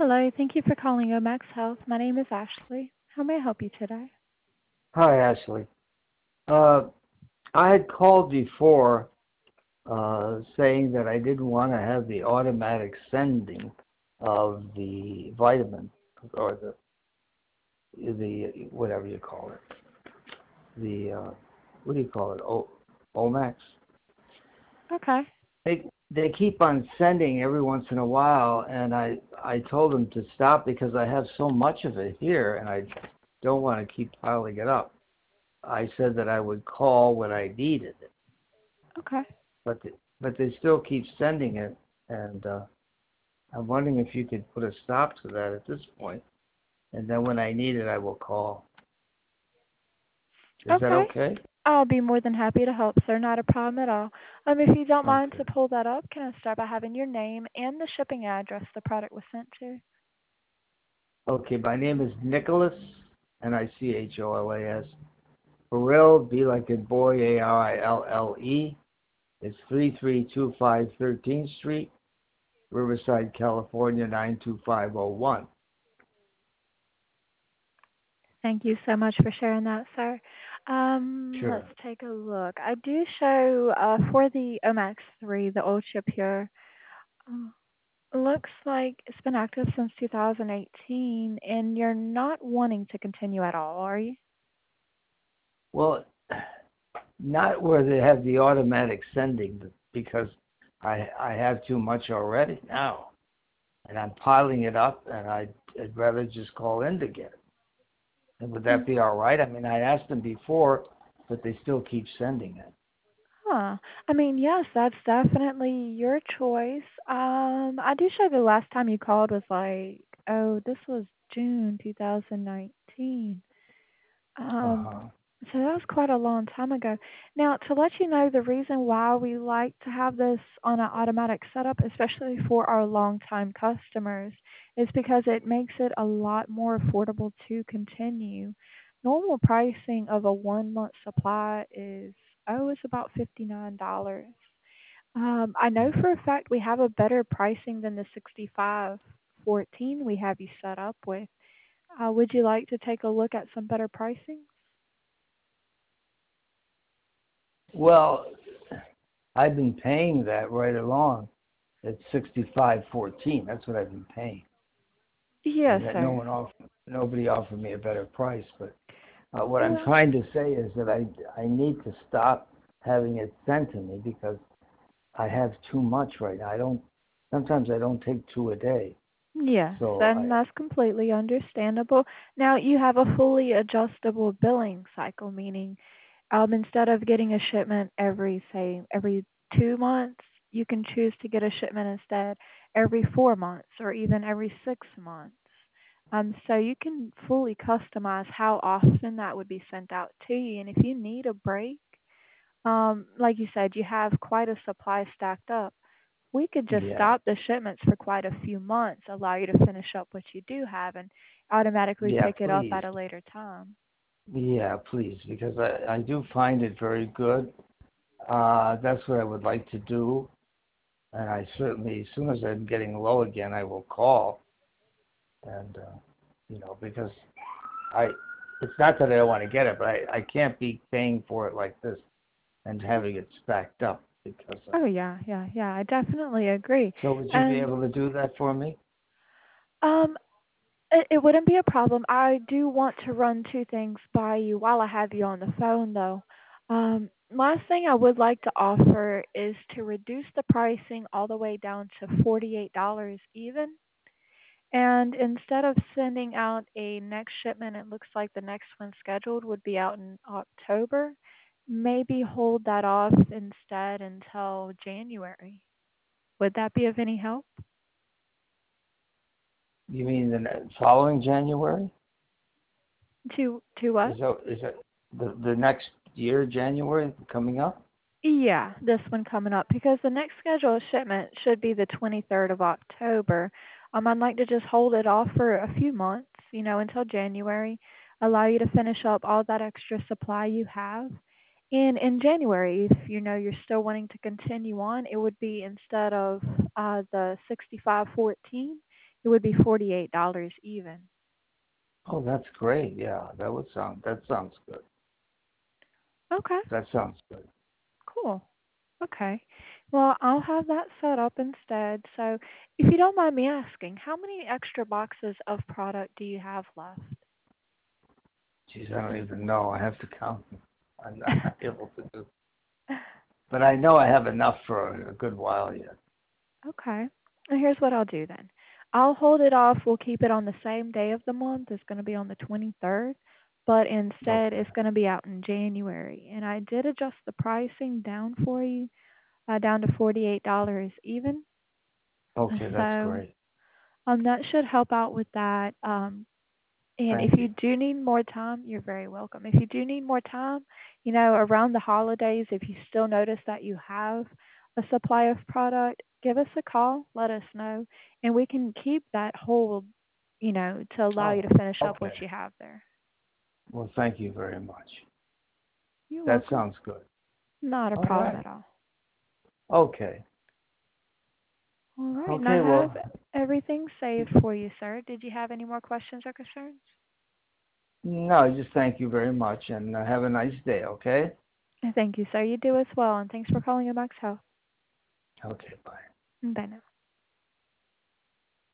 Hello, thank you for calling Omax Health. My name is Ashley. How may I help you today? Hi, Ashley. Uh, I had called before saying that I didn't want to have the automatic sending of the vitamin or the whatever you call it. The what do you call it? Omax. Okay. They keep on sending every once in a while, and I told them to stop because I have so much of it here, and I don't want to keep piling it up. I said that I would call when I needed it, Okay. but but they still keep sending it, and I'm wondering if you could put a stop to that at this point, and then when I need it, I will call. Is that Okay. okay? I'll be more than happy to help, sir. Not a problem at all. If you don't mind Okay. to pull that up, can I start by having your name and the shipping address the product was sent to? Okay. My name is Nicholas, Nicholas. Burrell, B like in boy, Arille. It's 3325 13th Street, Riverside, California 92501. Thank you so much for sharing that, sir. Let's Sure. take a look. I do show for the Omax 3, the Ultra Pure. Looks like it's been active since 2018, and you're not wanting to continue at all, are you? Well, not where they have the automatic sending, because I have too much already now, and I'm piling it up, and I'd rather just call in to get it. And would that Mm. be all right? I mean, I asked them before, but they still keep sending it. Huh. Yes, that's definitely your choice. I do show the last time you called was like, oh, this was June 2019. Um, Uh-huh. so that was quite a long time ago. Now, to let you know, the reason why we like to have this on an automatic setup, especially for our long-time customers, is because it makes it a lot more affordable to continue. Normal pricing of a 1 month supply is, oh, it's about $59. I know for a fact we have a better pricing than the 6514 we have you set up with. Would you like to take a look at some better pricing? Well, I've been paying that right along at 6514. That's what I've been paying, Yes, and that sir. nobody offered me a better price. But what I'm Well, trying to say is that I need to stop having it sent to me because I have too much right now. Sometimes I don't take two a day. yes, So and that's completely understandable. Now, you have a fully adjustable billing cycle, meaning instead of getting a shipment every, say, every 2 months, you can choose to get a shipment instead every 4 months or even every 6 months. So you can fully customize how often that would be sent out to you. And if you need a break, like you said, you have quite a supply stacked up. We could just yeah, stop the shipments for quite a few months, allow you to finish up what you do have, and automatically yeah, pick it up please, at a later time. yeah, please, because I do find it very good. That's what I would like to do, and I certainly, as soon as I'm getting low again, I will call, and because I, it's not that I don't want to get it, but I can't be paying for it like this and having it stacked up because. Oh yeah, yeah, yeah. I definitely agree. So would you be And able to do that for me? um, it wouldn't be a problem. I do want to run two things by you while I have you on the phone, though. Last thing I would like to offer is to reduce the pricing all the way down to $48 even. And instead of sending out a next shipment, it looks like the next one scheduled would be out in October. Maybe hold that off instead until January. Would that be of any help? You mean the following January? To what? Is that the next year, January coming up? Yeah, this one coming up because the next scheduled shipment should be the 23rd of October. I'd like to just hold it off for a few months, until January, allow you to finish up all that extra supply you have. And in January, if you're still wanting to continue on, it would be instead of the 6514, it would be $48 even. Oh, that's great. Yeah, that sounds good. Okay, That sounds good. cool. Okay. Well, I'll have that set up instead. So, if you don't mind me asking, how many extra boxes of product do you have left? Geez, I don't even know. I have to count them. I'm not able to do. But I know I have enough for a good while yet. Okay. And here's what I'll do then. I'll hold it off. We'll keep it on the same day of the month. It's going to be on the 23rd, but instead Okay. it's going to be out in January. And I did adjust the pricing down for you, down to $48 even. Okay, that's So great. that should help out with that. And Thank if you you. do need more time, you're very welcome. If you do need more time, around the holidays, if you still notice that you have a supply of product, give us a call, let us know, and we can keep that hold, to allow you Oh, to finish up what okay. you have there. Well, thank you very much. You're That welcome. sounds good. Not a All problem right. at all. Okay. All right, and I Okay, have well, everything saved for you, sir. Did you have any more questions or concerns? no, just thank you very much and have a nice day, okay? Thank you, sir. You do as well, and thanks for calling Max Health. Okay, bye. Bye now.